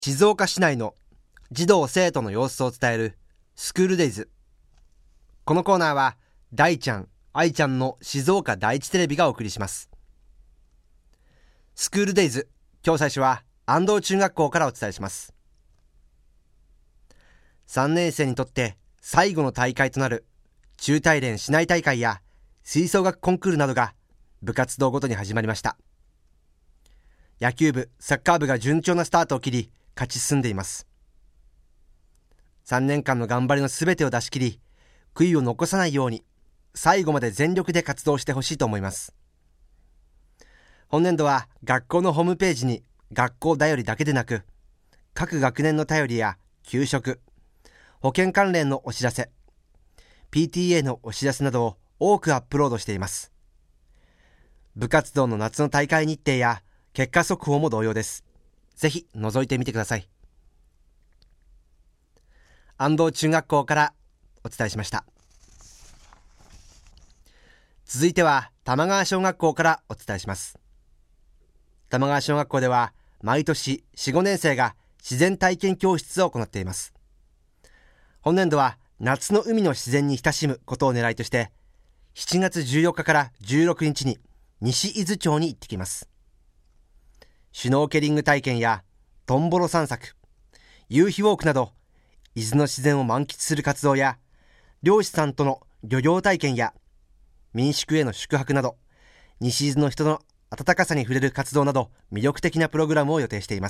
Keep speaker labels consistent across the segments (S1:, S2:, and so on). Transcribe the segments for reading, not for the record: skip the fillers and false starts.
S1: 静岡市内の児童生徒の様子を伝えるスクールデイズ。このコーナーは大ちゃん、愛ちゃんの静岡第一テレビがお送りします。スクールデイズ、今日最初は安藤中学校からお伝えします。3年生にとって最後の大会となる中大連市内大会や吹奏楽コンクールなどが部活動ごとに始まりました。野球部、サッカー部が順調なスタートを切り勝ち進んでいます。3年間の頑張りのすべてを出し切り、悔いを残さないように最後まで全力で活動してほしいと思います。本年度は学校のホームページに学校だよりだけでなく、各学年の便りや給食、保健関連のお知らせ、PTA のお知らせなどを多くアップロードしています。部活動の夏の大会日程や結果速報も同様です。ぜひ覗いてみてください。安藤中学校からお伝えしました。続いては玉川小学校からお伝えします。玉川小学校では毎年 4,5 年生が自然体験教室を行っています。本年度は夏の海の自然に親しむことを狙いとして、7月14日から16日に西伊豆町に行ってきます。シュノーケリング体験やトンボロ散策、夕日ウォークなど伊豆の自然を満喫する活動や、漁師さんとの漁業体験や民宿への宿泊など、西伊豆の人の温かさに触れる活動など魅力的なプログラムを予定しています。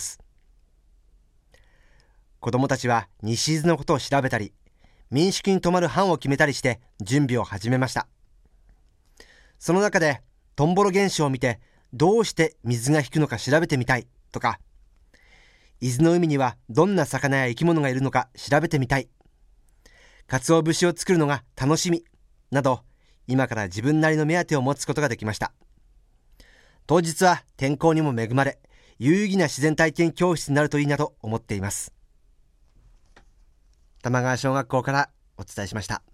S1: 子どもたちは西伊豆のことを調べたり、民宿に泊まる班を決めたりして準備を始めました。その中でトンボロ現象を見て、どうして水が引くのか調べてみたいとか、伊豆の海にはどんな魚や生き物がいるのか調べてみたい、鰹節を作るのが楽しみなど、今から自分なりの目当てを持つことができました。当日は天候にも恵まれ、有意義な自然体験教室になるといいなと思っています。玉川小学校からお伝えしました。